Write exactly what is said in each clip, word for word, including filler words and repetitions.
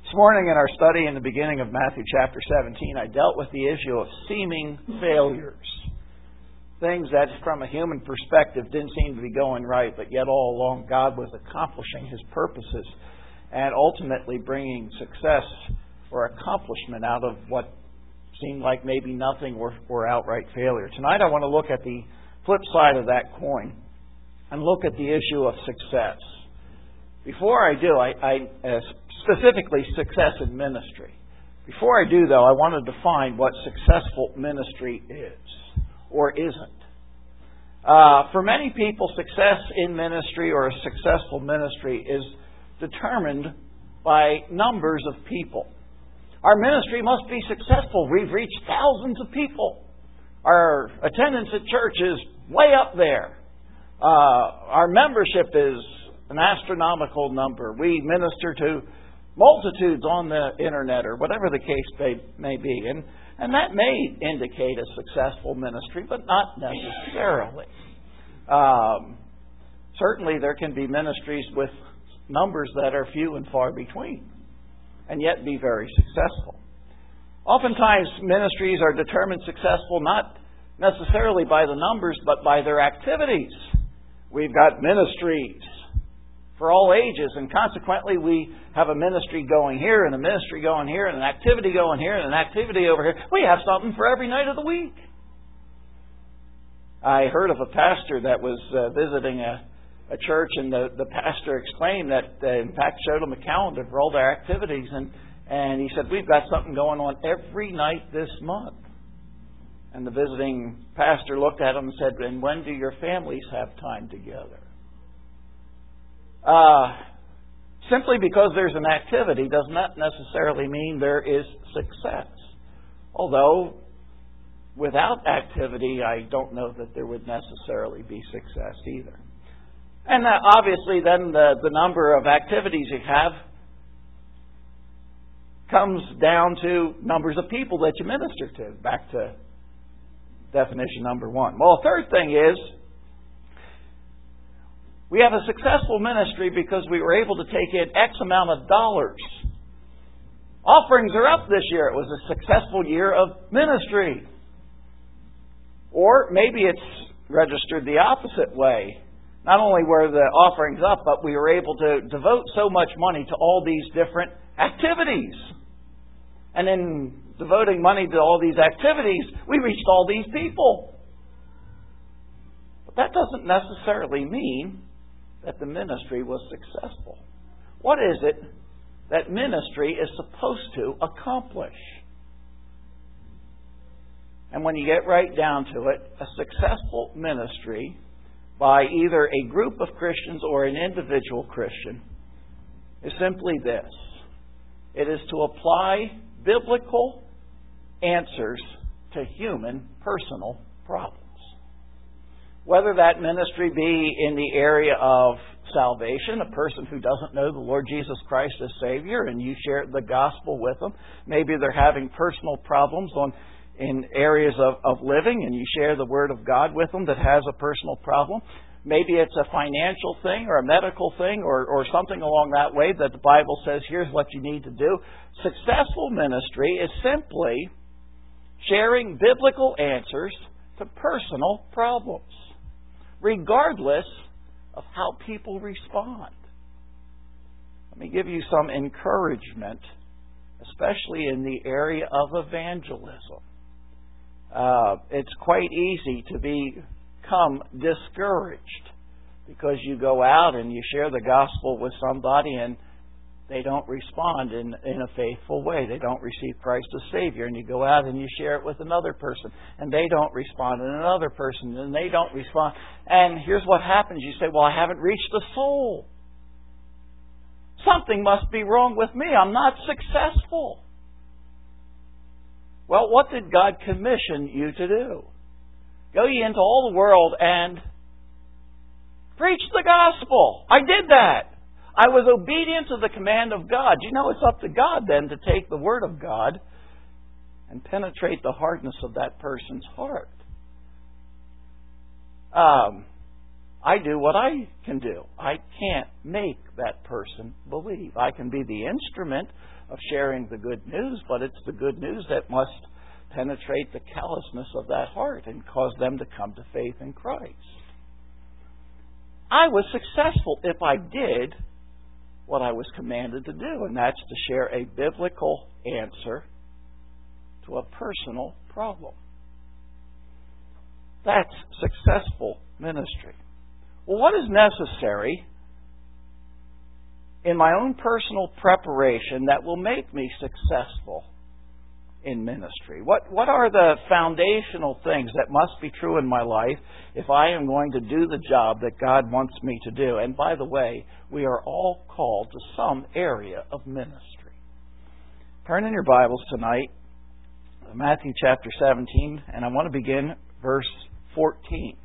This morning in our study in the beginning of Matthew chapter seventeen, I dealt with the issue of seeming failures. Things that from a human perspective didn't seem to be going right, but yet all along God was accomplishing His purposes and ultimately bringing success or accomplishment out of what seemed like maybe nothing or, or outright failure. Tonight I want to look at the flip side of that coin and look at the issue of success. Before I do, I, I uh, specifically success in ministry. Before I do, though, I want to define what successful ministry is or isn't. Uh, for many people, success in ministry or a successful ministry is determined by numbers of people. Our ministry must be successful. We've reached thousands of people. Our attendance at church is way up there. Uh, our membership is an astronomical number. We minister to multitudes on the internet or whatever the case may, may be. And, and that may indicate a successful ministry, but not necessarily. Um, certainly there can be ministries with numbers that are few and far between and yet be very successful. Oftentimes ministries are determined successful not necessarily by the numbers but by their activities. We've got ministries for all ages, and consequently we have a ministry going here and a ministry going here and an activity going here and an activity over here. We have something for every night of the week. I heard of a pastor that was uh, visiting a, a church, and the, the pastor exclaimed that, uh, in fact, showed them a calendar for all their activities, and, and he said, "We've got something going on every night this month." And the visiting pastor looked at him and said, "And when do your families have time together?" Uh, simply because there's an activity does not necessarily mean there is success. Although, without activity, I don't know that there would necessarily be success either. And uh, obviously then the, the number of activities you have comes down to numbers of people that you minister to. Back to definition number one. Well, the third thing is, we have a successful ministry because we were able to take in X amount of dollars. Offerings are up this year. It was a successful year of ministry. Or maybe it's registered the opposite way. Not only were the offerings up, but we were able to devote so much money to all these different activities. And in devoting money to all these activities, we reached all these people. But that doesn't necessarily mean that the ministry was successful. What is it that ministry is supposed to accomplish? And when you get right down to it, a successful ministry by either a group of Christians or an individual Christian is simply this. It is to apply biblical answers to human personal problems. Whether that ministry be in the area of salvation, a person who doesn't know the Lord Jesus Christ as Savior, and you share the gospel with them. Maybe they're having personal problems on in areas of, of living, and you share the Word of God with them that has a personal problem. Maybe it's a financial thing or a medical thing or, or something along that way that the Bible says, here's what you need to do. Successful ministry is simply sharing biblical answers to personal problems, regardless of how people respond. Let me give you some encouragement, especially in the area of evangelism. Uh, it's quite easy to become discouraged because you go out and you share the gospel with somebody and they don't respond in, in a faithful way. They don't receive Christ as Savior. And you go out and you share it with another person and they don't respond, and another person and they don't respond. And here's what happens. You say, well, I haven't reached a soul. Something must be wrong with me. I'm not successful. Well, what did God commission you to do? Go ye into all the world and preach the gospel. I did that. I was obedient to the command of God. You know, it's up to God then to take the Word of God and penetrate the hardness of that person's heart. Um, I do what I can do. I can't make that person believe. I can be the instrument of sharing the good news, but it's the good news that must penetrate the callousness of that heart and cause them to come to faith in Christ. I was successful if I did what I was commanded to do, and that's to share a biblical answer to a personal problem. That's successful ministry. Well, what is necessary in my own personal preparation that will make me successful in ministry? What what are the foundational things that must be true in my life if I am going to do the job that God wants me to do? And by the way, we are all called to some area of ministry. Turn in your Bibles tonight, Matthew chapter seventeen, and I want to begin verse fourteen.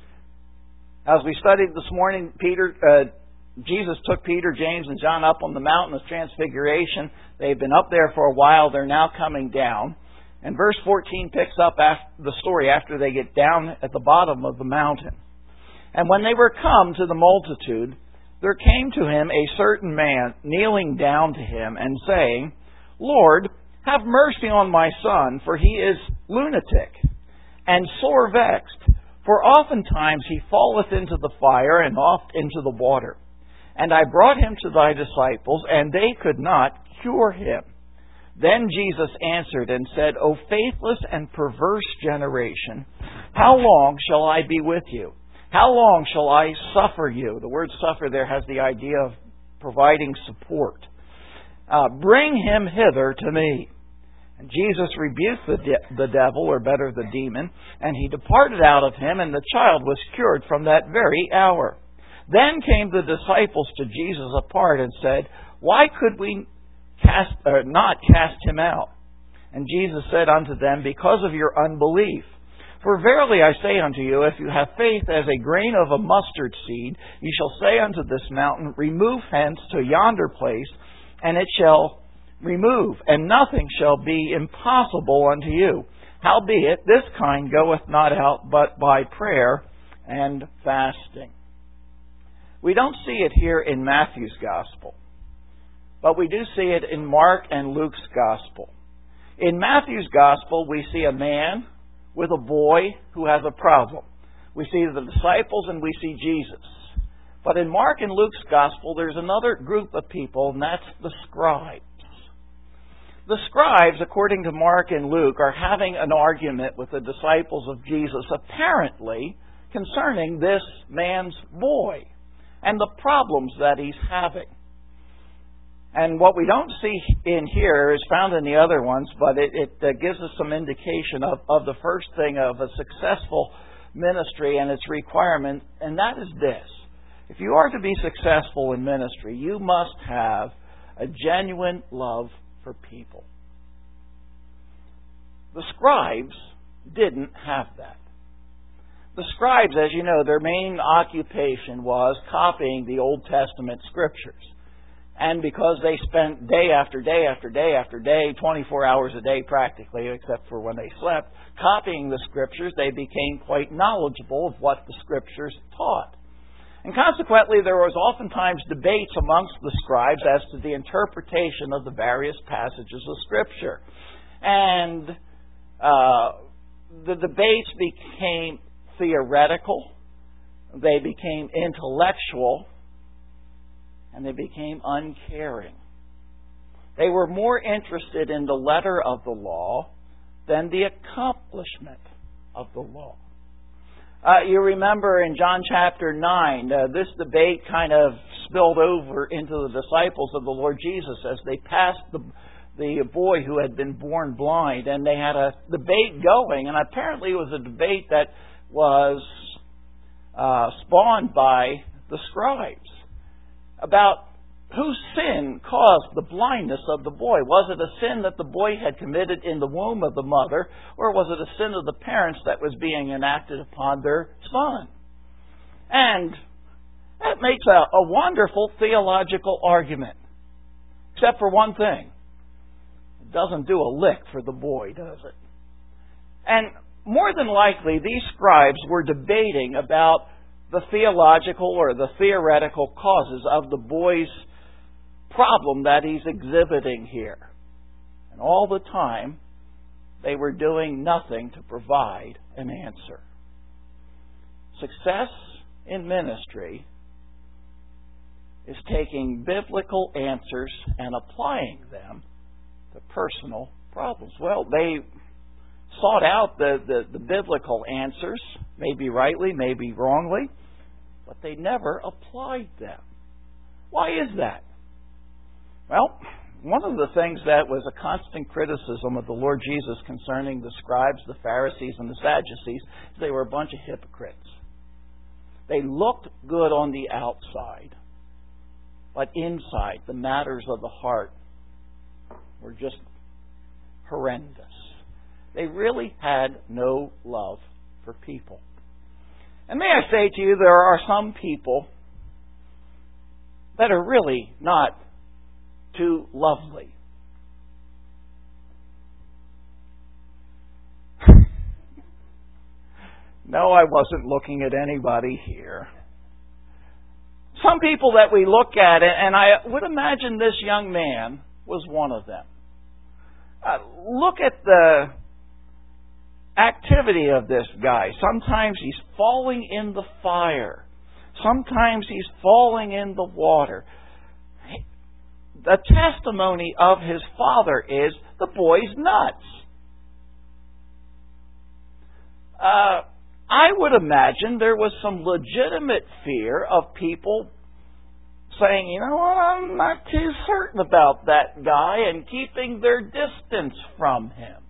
As we studied this morning, Peter, uh, Jesus took Peter, James, and John up on the mountain of Transfiguration. They've been up there for a while. They're now coming down. And verse fourteen picks up after the story after they get down at the bottom of the mountain. And when they were come to the multitude, there came to him a certain man, kneeling down to him and saying, Lord, have mercy on my son, for he is lunatic and sore vexed. For oftentimes he falleth into the fire and oft into the water. And I brought him to thy disciples, and they could not cure him. Then Jesus answered and said, O faithless and perverse generation, how long shall I be with you? How long shall I suffer you? The word suffer there has the idea of providing support. Uh, bring him hither to me. And Jesus rebuked the, de- the devil, or better, the demon, and he departed out of him, and the child was cured from that very hour. Then came the disciples to Jesus apart and said, Why could we cast or not cast him out? And Jesus said unto them, Because of your unbelief. For verily I say unto you, if you have faith as a grain of a mustard seed, you shall say unto this mountain, Remove hence to yonder place, and it shall remove, and nothing shall be impossible unto you. Howbeit, this kind goeth not out but by prayer and fasting. We don't see it here in Matthew's Gospel, but we do see it in Mark and Luke's Gospel. In Matthew's Gospel, we see a man with a boy who has a problem. We see the disciples and we see Jesus. But in Mark and Luke's Gospel, there's another group of people, and that's the scribes. The scribes, according to Mark and Luke, are having an argument with the disciples of Jesus, apparently concerning this man's boy and the problems that he's having. And what we don't see in here is found in the other ones, but it, it uh, gives us some indication of, of the first thing of a successful ministry and its requirement, and that is this. If you are to be successful in ministry, you must have a genuine love for people. The scribes didn't have that. The scribes, as you know, their main occupation was copying the Old Testament scriptures. And because they spent day after day after day after day, twenty-four hours a day practically, except for when they slept, copying the scriptures, they became quite knowledgeable of what the scriptures taught. And consequently, there was oftentimes debates amongst the scribes as to the interpretation of the various passages of Scripture. And uh, the debates became theoretical, they became intellectual, and they became uncaring. They were more interested in the letter of the law than the accomplishment of the law. Uh, you remember in John chapter nine, uh, this debate kind of spilled over into the disciples of the Lord Jesus as they passed the, the boy who had been born blind, and they had a debate going, and apparently it was a debate that was uh, spawned by the scribes about whose sin caused the blindness of the boy. Was it a sin that the boy had committed in the womb of the mother, or was it a sin of the parents that was being enacted upon their son? And that makes a, a wonderful theological argument, except for one thing. It doesn't do a lick for the boy, does it? And more than likely, these scribes were debating about the theological or the theoretical causes of the boy's problem that he's exhibiting here. And all the time, they were doing nothing to provide an answer. Success in ministry is taking biblical answers and applying them to personal problems. Well, they sought out the, the, the biblical answers, maybe rightly, maybe wrongly, but they never applied them. Why is that? Well, one of the things that was a constant criticism of the Lord Jesus concerning the scribes, the Pharisees, and the Sadducees is they were a bunch of hypocrites. They looked good on the outside, but inside, the matters of the heart were just horrendous. They really had no love for people. And may I say to you, there are some people that are really not too lovely. No, I wasn't looking at anybody here. Some people that we look at, and I would imagine this young man was one of them. Uh, look at the activity of this guy. Sometimes he's falling in the fire. Sometimes he's falling in the water. The testimony of his father is the boy's nuts. Uh, I would imagine there was some legitimate fear of people saying, you know what, I'm not too certain about that guy, and keeping their distance from him.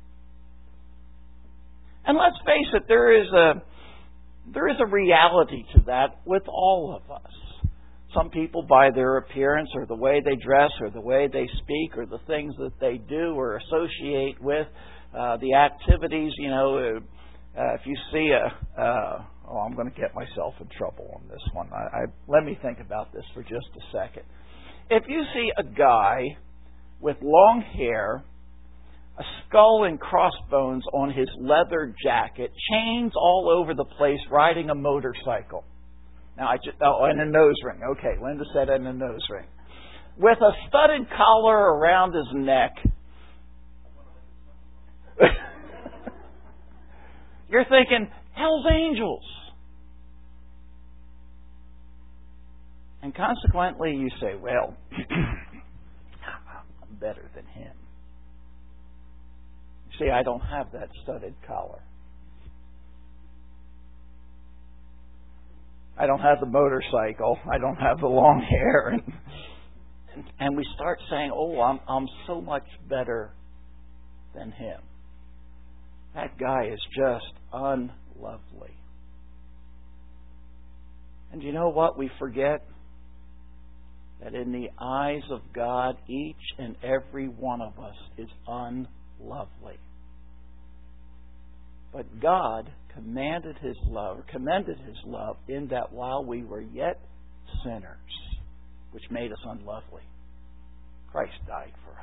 And let's face it, there is a there is a reality to that with all of us. Some people, by their appearance or the way they dress or the way they speak or the things that they do or associate with, uh, the activities, you know, uh, if you see a, uh, oh, I'm going to get myself in trouble on this one. I, I, let me think about this for just a second. If you see a guy with long hair, a skull and crossbones on his leather jacket, chains all over the place, riding a motorcycle. Now, I just, oh, and a nose ring. Okay, Linda said and a nose ring. With a studded collar around his neck. You're thinking, Hell's Angels. And consequently, you say, well, I'm better than him. See, I don't have that studded collar. I don't have the motorcycle. I don't have the long hair. And, and we start saying, oh, I'm, I'm so much better than him. That guy is just unlovely. And you know what we forget? That in the eyes of God, each and every one of us is unlovely. But God commanded His love, or commended His love, in that while we were yet sinners, which made us unlovely, Christ died for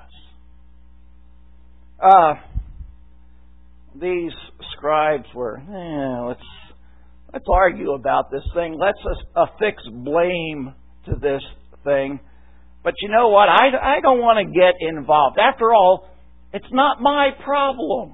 us. Uh, these scribes were, eh, let's let's argue about this thing. Let's affix blame to this thing. But you know what? I, I don't want to get involved. After all, it's not my problem.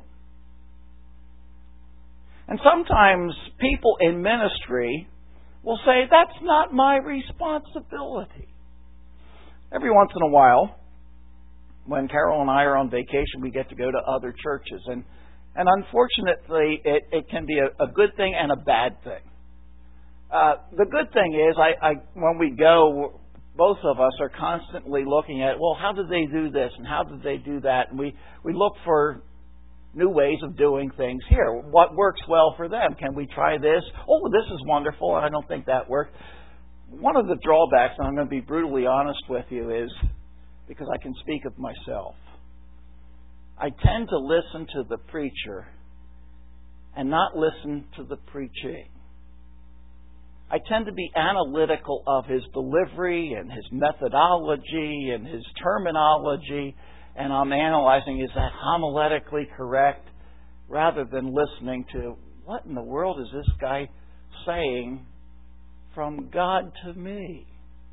And sometimes people in ministry will say, that's not my responsibility. Every once in a while, when Carol and I are on vacation, we get to go to other churches. And, and unfortunately, it, it can be a, a good thing and a bad thing. Uh, the good thing is, I, I, when we go, both of us are constantly looking at, well, how did they do this and how did they do that? And we, we look for new ways of doing things here. What works well for them? Can we try this? Oh, this is wonderful. I don't think that worked. One of the drawbacks, and I'm going to be brutally honest with you, is because I can speak of myself. I tend to listen to the preacher and not listen to the preaching. I tend to be analytical of his delivery and his methodology and his terminology, and I'm analyzing, is that homiletically correct, rather than listening to, what in the world is this guy saying from God to me.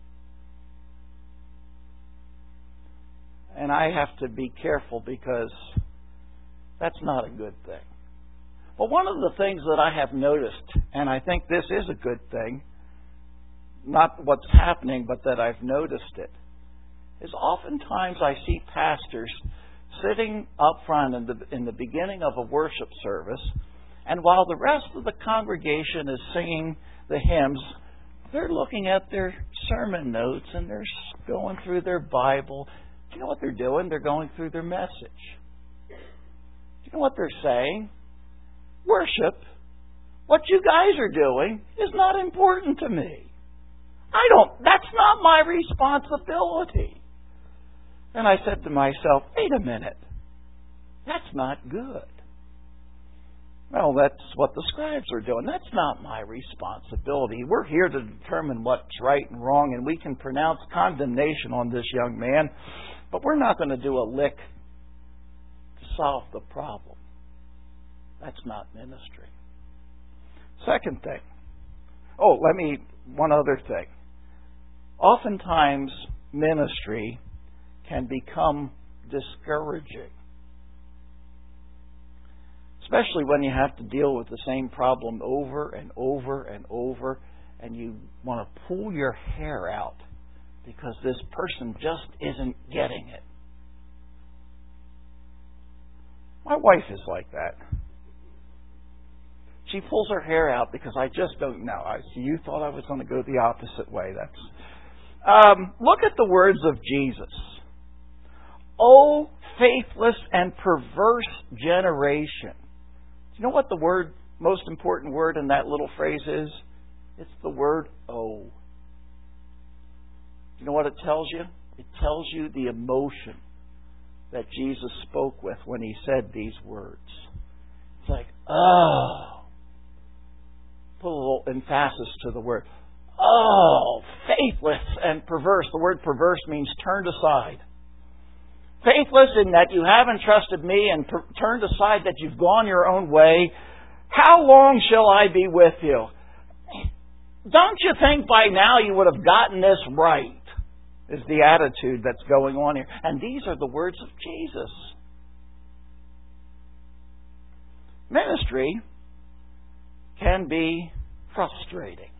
And I have to be careful because that's not a good thing. But one of the things that I have noticed, and I think this is a good thing, not what's happening, but that I've noticed it, is oftentimes I see pastors sitting up front in the, in the beginning of a worship service, and while the rest of the congregation is singing the hymns, they're looking at their sermon notes and they're going through their Bible. Do you know what they're doing? They're going through their message. Do you know what they're saying? Worship, what you guys are doing, is not important to me. I don't, that's not my responsibility. And I said to myself, wait a minute, that's not good. Well, that's what the scribes are doing. That's not my responsibility. We're here to determine what's right and wrong, and we can pronounce condemnation on this young man, but we're not going to do a lick to solve the problem. That's not ministry. Second thing. Oh, let me, one other thing. Oftentimes, ministry can become discouraging. Especially when you have to deal with the same problem over and over and over, and you want to pull your hair out because this person just isn't getting it. My wife is like that. She pulls her hair out because I just don't know. I see you thought I was going to go the opposite way. That's um, look at the words of Jesus. O faithless and perverse generation. Do you know what the word, most important word in that little phrase is? It's the word O. Do you know what it tells you? It tells you the emotion that Jesus spoke with when He said these words. It's like, oh. Put a little emphasis to the word. Oh, faithless and perverse. The word perverse means turned aside. Faithless in that you haven't trusted me, and per- turned aside that you've gone your own way. How long shall I be with you? Don't you think by now you would have gotten this right? Is the attitude that's going on here. And these are the words of Jesus. Ministry can be frustrating.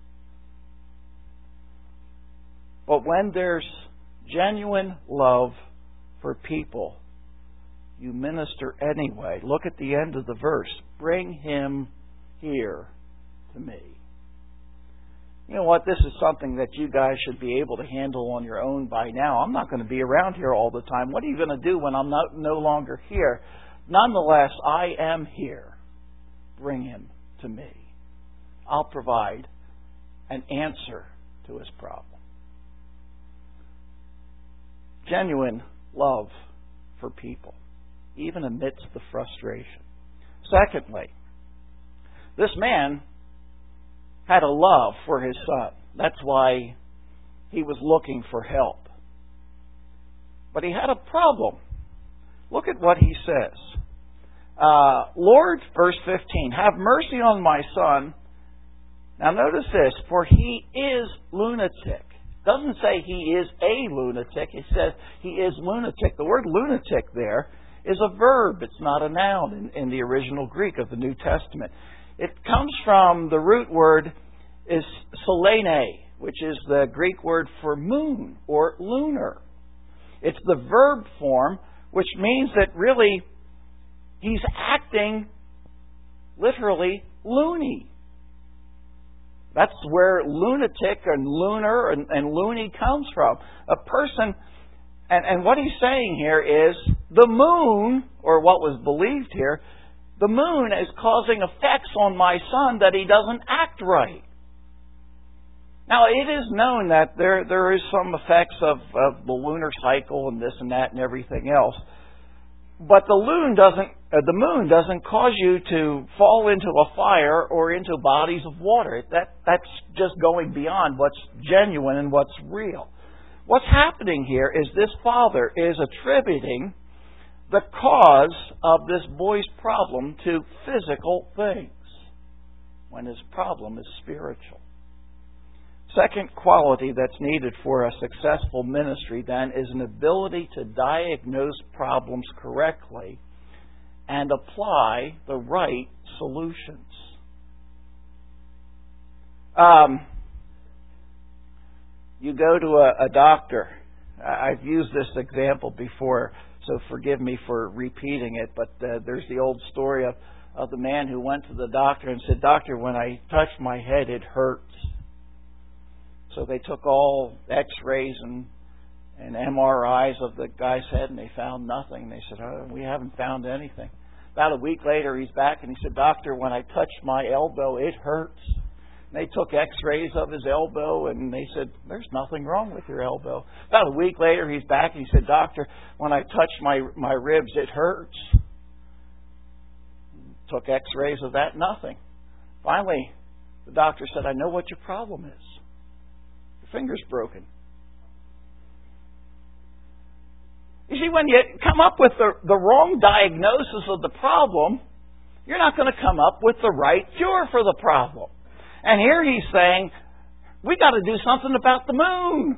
But when there's genuine love for people, you minister anyway. Look at the end of the verse. Bring him here to me. You know what? This is something that you guys should be able to handle on your own by now. I'm not going to be around here all the time. What are you going to do when I'm not, no longer here? Nonetheless, I am here. Bring him to me. I'll provide an answer to his problem. Genuine love for people, even amidst the frustration. Secondly, this man had a love for his son. That's why he was looking for help. But he had a problem. Look at what he says. Uh, Lord, verse fifteen, have mercy on my son. Now notice this, for he is lunatic. Doesn't say he is a lunatic. It says he is lunatic. The word lunatic there is a verb. It's not a noun in, in the original Greek of the New Testament. It comes from the root word is selene, which is the Greek word for moon or lunar. It's the verb form, which means that really he's acting literally loony. That's where lunatic and lunar and, and loony comes from. A person, and, and what he's saying here is the moon, or what was believed here, the moon is causing effects on my son that he doesn't act right. Now, it is known that there there is some effects of, of the lunar cycle and this and that and everything else. But the moon doesn't uh, the moon doesn't cause you to fall into a fire or into bodies of water. That that's just going beyond what's genuine and what's real. What's happening here is this father is attributing the cause of this boy's problem to physical things when his problem is spiritual. Second quality that's needed for a successful ministry, then, is an ability to diagnose problems correctly and apply the right solutions. Um, you go to a, a doctor. I've used this example before, so forgive me for repeating it, but uh, there's the old story of, of the man who went to the doctor and said, "Doctor, when I touch my head, it hurts." So they took all x-rays and, and M R Is of the guy's head, and they found nothing. They said, "Oh, we haven't found anything." About a week later, he's back, and he said, "Doctor, when I touch my elbow, it hurts." And they took x-rays of his elbow, and they said, "There's nothing wrong with your elbow." About a week later, he's back, and he said, "Doctor, when I touch my, my ribs, it hurts." Took x-rays of that, nothing. Finally, the doctor said, "I know what your problem is. Finger's broken." You see, when you come up with the, the wrong diagnosis of the problem, you're not going to come up with the right cure for the problem. And here he's saying, we got to do something about the moon.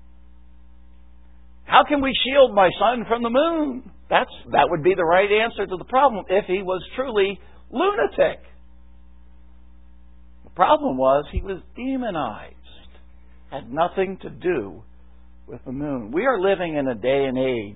How can we shield my son from the moon? That's that would be the right answer to the problem if he was truly lunatic. The problem was he was demonized. Had nothing to do with the moon. We are living in a day and age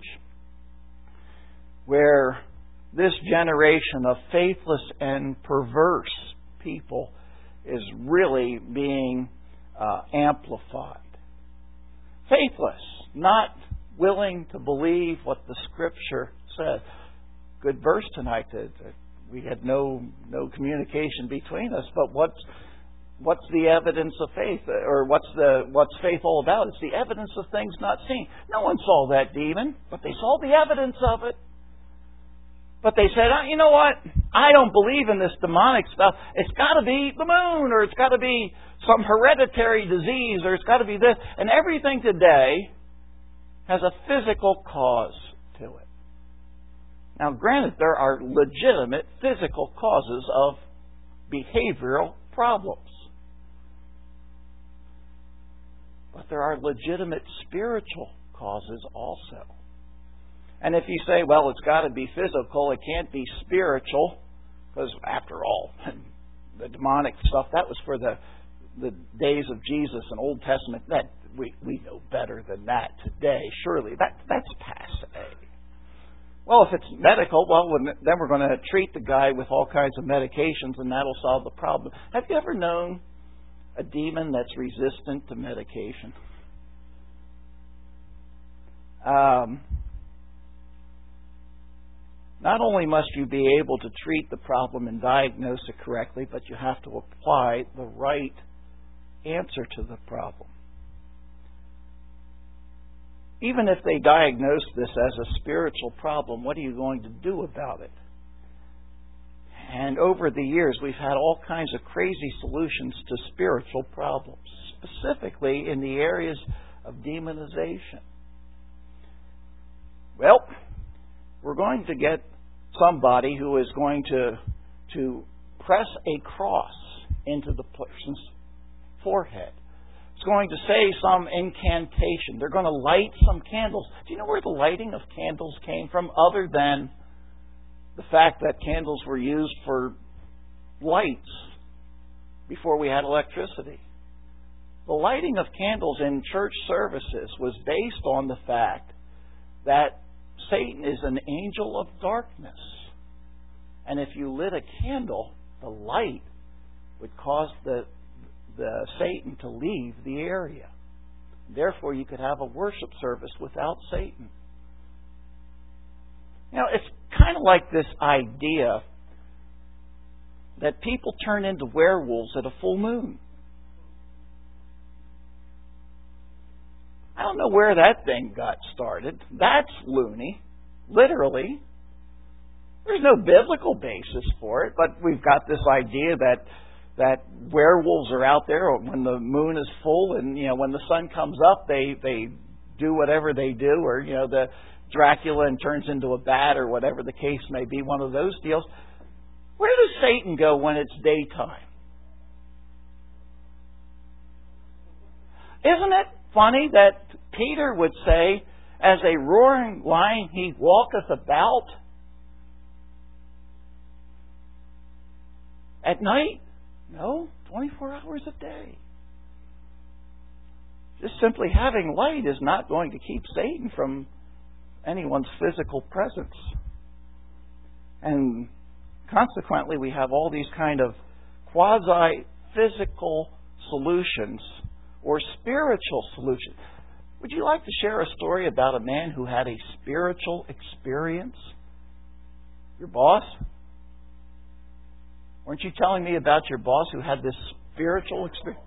where this generation of faithless and perverse people is really being uh, amplified. Faithless, not willing to believe what the Scripture says. Good verse tonight. That we had no no communication between us, but what's What's the evidence of faith? Or what's the what's faith all about? It's the evidence of things not seen. No one saw that demon, but they saw the evidence of it. But they said, oh, you know what? I don't believe in this demonic stuff. It's got to be the moon, or it's got to be some hereditary disease, or it's got to be this. And everything today has a physical cause to it. Now, granted, there are legitimate physical causes of behavioral problems. But there are legitimate spiritual causes also. And if you say, well, it's got to be physical, it can't be spiritual, because after all, the demonic stuff, that was for the the days of Jesus and Old Testament. That we, we know better than that today, surely. That That's passé. Well, if it's medical, well, then we're going to treat the guy with all kinds of medications, and that'll solve the problem. Have you ever known a demon that's resistant to medication? Um, not only must you be able to treat the problem and diagnose it correctly, but you have to apply the right answer to the problem. Even if they diagnose this as a spiritual problem, what are you going to do about it? And over the years, we've had all kinds of crazy solutions to spiritual problems, specifically in the areas of demonization. Well, we're going to get somebody who is going to, to press a cross into the person's forehead. It's going to say some incantation. They're going to light some candles. Do you know where the lighting of candles came from, other than the fact that candles were used for lights before we had electricity? The lighting of candles in church services was based on the fact that Satan is an angel of darkness. And if you lit a candle, the light would cause the the Satan to leave the area. Therefore, you could have a worship service without Satan. You know, it's kind of like this idea that people turn into werewolves at a full moon. I don't know where that thing got started. That's loony, literally. There's no biblical basis for it, but we've got this idea that that werewolves are out there when the moon is full, and you know when the sun comes up, they they do whatever they do, or you know the Dracula and turns into a bat, or whatever the case may be. One of those deals. Where does Satan go when it's daytime? Isn't it funny that Peter would say, as a roaring lion he walketh about? At night? No, twenty-four hours a day. Just simply having light is not going to keep Satan from anyone's physical presence. And consequently, we have all these kind of quasi-physical solutions or spiritual solutions. Would you like to share a story about a man who had a spiritual experience? Your boss? Weren't you telling me about your boss who had this spiritual experience?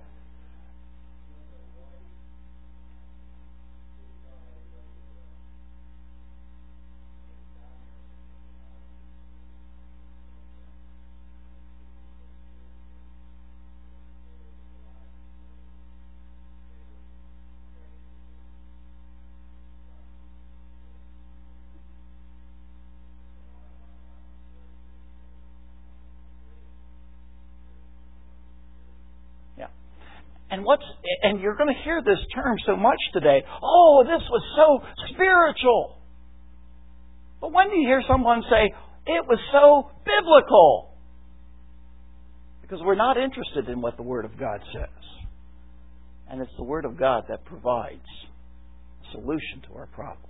And what's and you're going to hear this term so much today. Oh, this was so spiritual. But when do you hear someone say, it was so biblical? Because we're not interested in what the Word of God says. And it's the Word of God that provides a solution to our problems.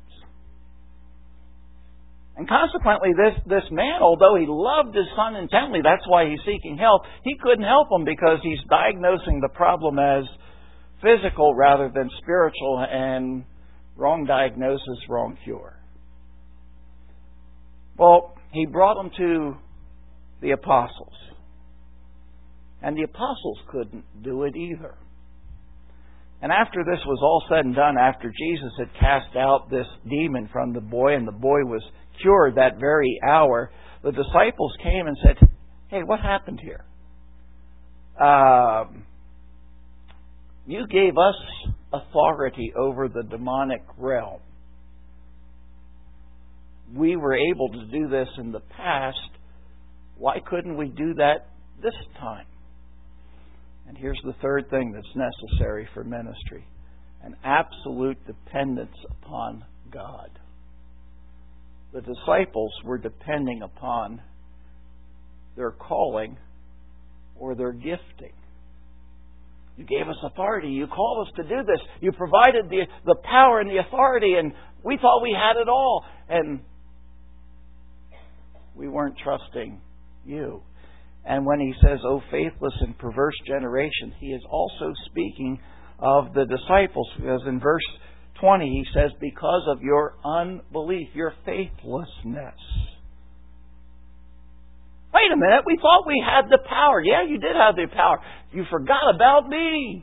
And consequently, this, this man, although he loved his son intently, that's why he's seeking help, he couldn't help him because he's diagnosing the problem as physical rather than spiritual, and wrong diagnosis, wrong cure. Well, he brought him to the apostles. And the apostles couldn't do it either. And after this was all said and done, after Jesus had cast out this demon from the boy, and the boy was cured that very hour, the disciples came and said, hey, what happened here? Um, you gave us authority over the demonic realm. We were able to do this in the past. Why couldn't we do that this time? And here's the third thing that's necessary for ministry: an absolute dependence upon God. The disciples were depending upon their calling or their gifting. You gave us authority. You called us to do this. You provided the, the power and the authority, and we thought we had it all. And we weren't trusting you. And when he says, "O faithless and perverse generation," he is also speaking of the disciples, because in verse twenty he says, because of your unbelief, your faithlessness. Wait a minute, we thought we had the power. Yeah, you did have the power. You forgot about me.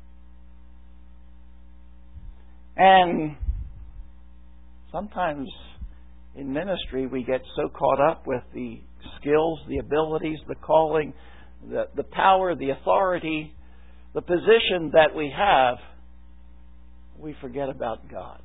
And sometimes in ministry we get so caught up with the skills, the abilities, the calling, the, the power, the authority, the position that we have, we forget about God.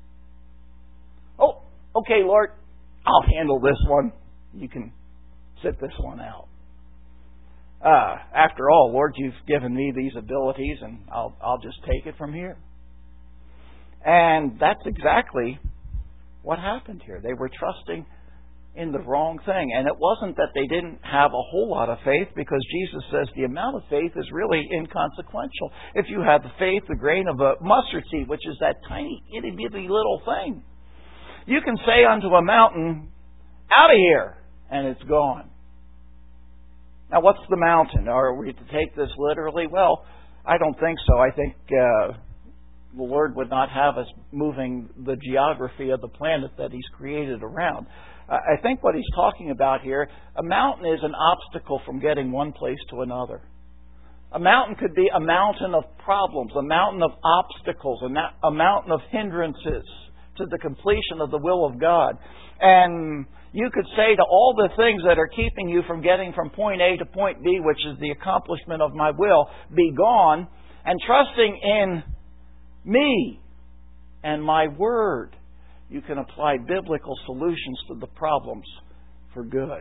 Oh, okay, Lord, I'll handle this one. You can sit this one out. Uh, after all, Lord, you've given me these abilities, and I'll I'll just take it from here. And that's exactly what happened here. They were trusting in the wrong thing. And it wasn't that they didn't have a whole lot of faith, because Jesus says the amount of faith is really inconsequential. If you have the faith, the grain of a mustard seed, which is that tiny, itty bitty little thing, you can say unto a mountain, out of here, and it's gone. Now, what's the mountain? Are we to take this literally? Well, I don't think so. I think uh, the Lord would not have us moving the geography of the planet that He's created around. I think what he's talking about here, a mountain is an obstacle from getting one place to another. A mountain could be a mountain of problems, a mountain of obstacles, a mountain of hindrances to the completion of the will of God. And you could say to all the things that are keeping you from getting from point A to point B, which is the accomplishment of my will, be gone, and trusting in me and my word, you can apply biblical solutions to the problems for good.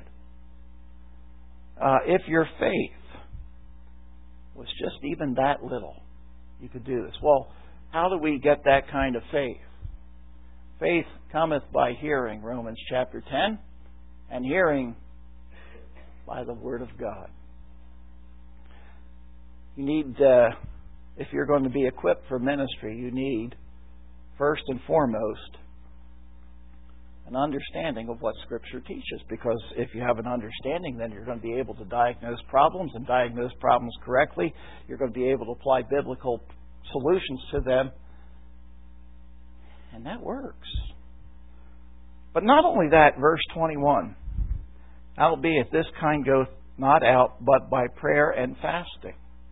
Uh, if your faith was just even that little, you could do this. Well, how do we get that kind of faith? Faith cometh by hearing, Romans chapter ten, and hearing by the Word of God. You need, uh, if you're going to be equipped for ministry, you need, first and foremost, an understanding of what Scripture teaches. Because if you have an understanding, then you're going to be able to diagnose problems, and diagnose problems correctly. You're going to be able to apply biblical solutions to them. And that works. But not only that, verse twenty-one, howbeit this kind goeth not out but by prayer and fasting.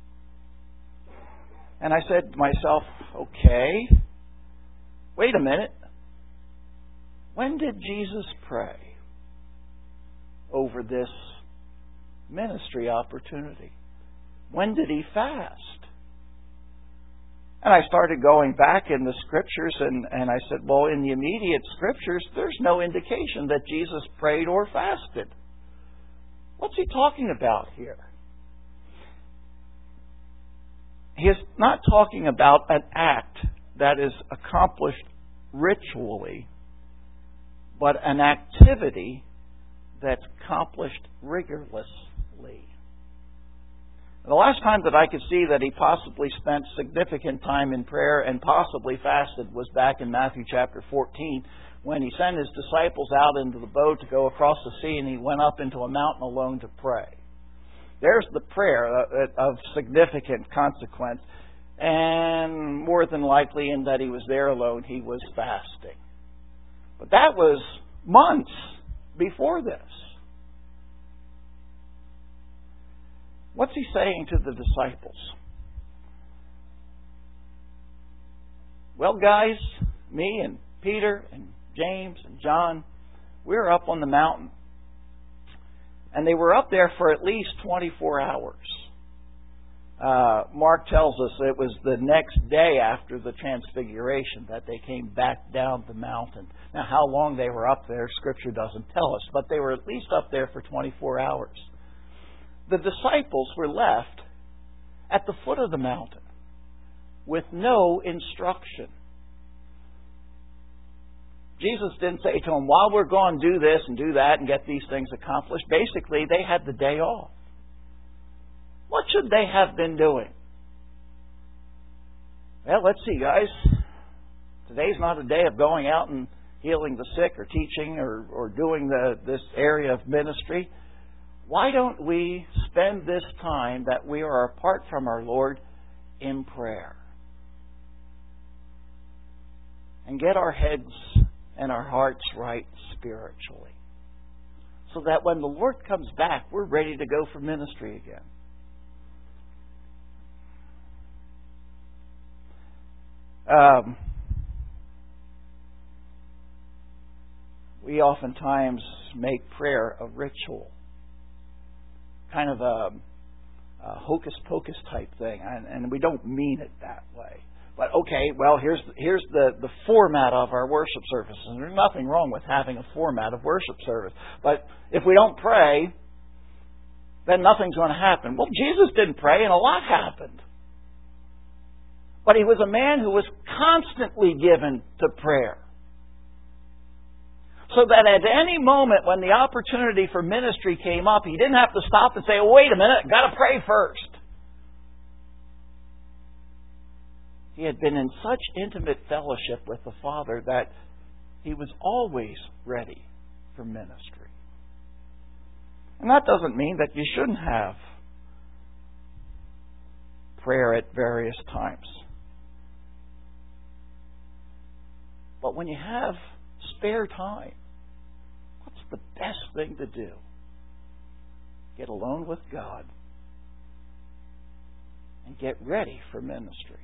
And I said to myself, okay, wait a minute. When did Jesus pray over this ministry opportunity? When did He fast? And I started going back in the Scriptures, and, and I said, well, in the immediate Scriptures, there's no indication that Jesus prayed or fasted. What's He talking about here? He is not talking about an act that is accomplished ritually, but an activity that's accomplished rigorously. The last time that I could see that He possibly spent significant time in prayer and possibly fasted was back in Matthew chapter fourteen, when He sent His disciples out into the boat to go across the sea, and He went up into a mountain alone to pray. There's the prayer of significant consequence, and more than likely in that He was there alone, He was fasting. But that was months before this. What's He saying to the disciples? Well, guys, me and Peter and James and John, we were up on the mountain. And they were up there for at least twenty-four hours. Uh, Mark tells us it was the next day after the Transfiguration that they came back down the mountain. Now, how long they were up there, Scripture doesn't tell us, but they were at least up there for twenty-four hours. The disciples were left at the foot of the mountain with no instruction. Jesus didn't say to them, while we're going, do this and do that and get these things accomplished. Basically, they had the day off. What should they have been doing? Well, let's see, guys. Today's not a day of going out and healing the sick or teaching or, or doing the, this area of ministry. Why don't we spend this time that we are apart from our Lord in prayer? And get our heads and our hearts right spiritually. So that when the Lord comes back, we're ready to go for ministry again. Um, we oftentimes make prayer a ritual. Kind of a, a hocus-pocus type thing. And, and we don't mean it that way. But okay, well, here's here's the, the format of our worship services. And there's nothing wrong with having a format of worship service. But if we don't pray, then nothing's going to happen. Well, Jesus didn't pray, and a lot happened. But He was a man who was constantly given to prayer. So that at any moment when the opportunity for ministry came up, He didn't have to stop and say, oh, wait a minute, I've got to pray first. He had been in such intimate fellowship with the Father that He was always ready for ministry. And that doesn't mean that you shouldn't have prayer at various times. But when you have spare time, what's the best thing to do? Get alone with God and get ready for ministry.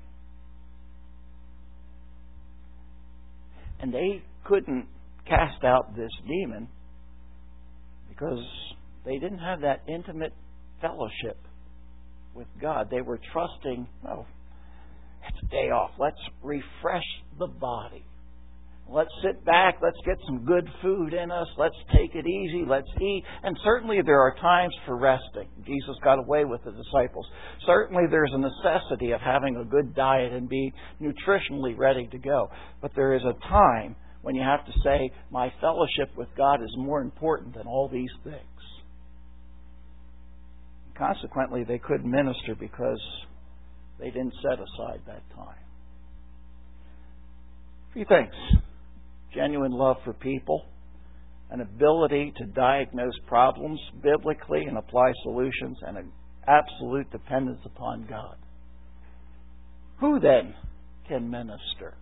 And they couldn't cast out this demon because they didn't have that intimate fellowship with God. They were trusting, oh, it's a day off. Let's refresh the body. Let's sit back. Let's get some good food in us. Let's take it easy. Let's eat. And certainly there are times for resting. Jesus got away with the disciples. Certainly there's a necessity of having a good diet and being nutritionally ready to go. But there is a time when you have to say, my fellowship with God is more important than all these things. Consequently, they couldn't minister because they didn't set aside that time. Three things. Genuine love for people, an ability to diagnose problems biblically and apply solutions, and an absolute dependence upon God. Who then can minister?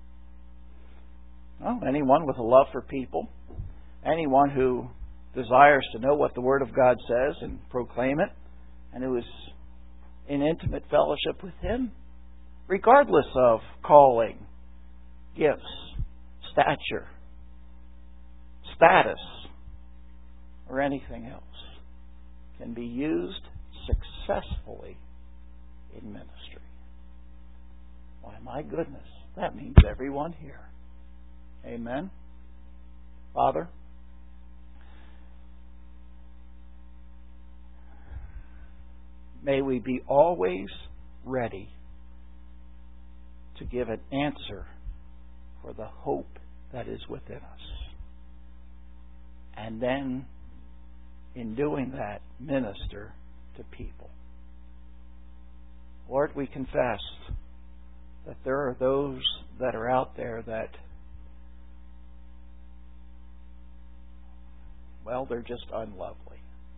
Well, anyone with a love for people, anyone who desires to know what the Word of God says and proclaim it, and who is in intimate fellowship with Him, regardless of calling, gifts, stature, status, or anything else, can be used successfully in ministry. Why, my goodness, that means everyone here. Amen. Father, may we be always ready to give an answer for the hope that is within us. And then, in doing that, minister to people. Lord, we confess that there are those that are out there that, well, they're just unlovely.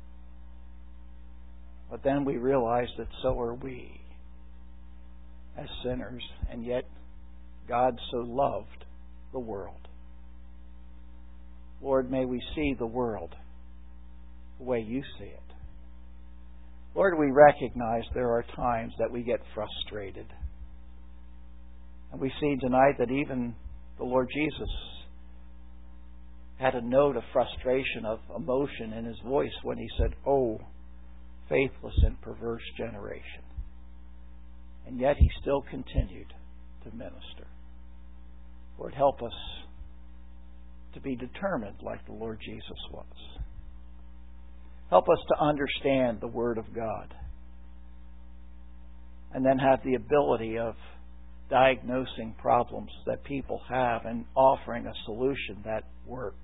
But then we realize that so are we as sinners, and yet God so loved the world. Lord, may we see the world the way you see it. Lord, we recognize there are times that we get frustrated. And we see tonight that even the Lord Jesus had a note of frustration, of emotion in His voice when He said, "Oh, faithless and perverse generation." And yet He still continued to minister. Lord, help us to be determined like the Lord Jesus was. Help us to understand the Word of God, and then have the ability of diagnosing problems that people have and offering a solution that works.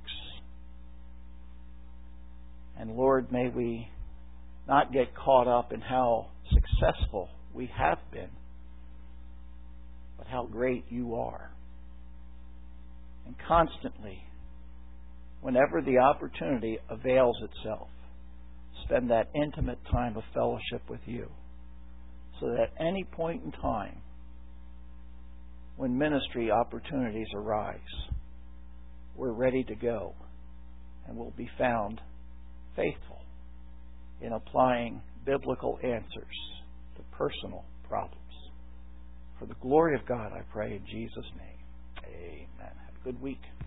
And Lord, may we not get caught up in how successful we have been, but how great you are. And constantly, whenever the opportunity avails itself, spend that intimate time of fellowship with you, so that at any point in time, when ministry opportunities arise, we're ready to go and will be found faithful in applying biblical answers to personal problems. For the glory of God, I pray in Jesus' name. Amen. Have a good week.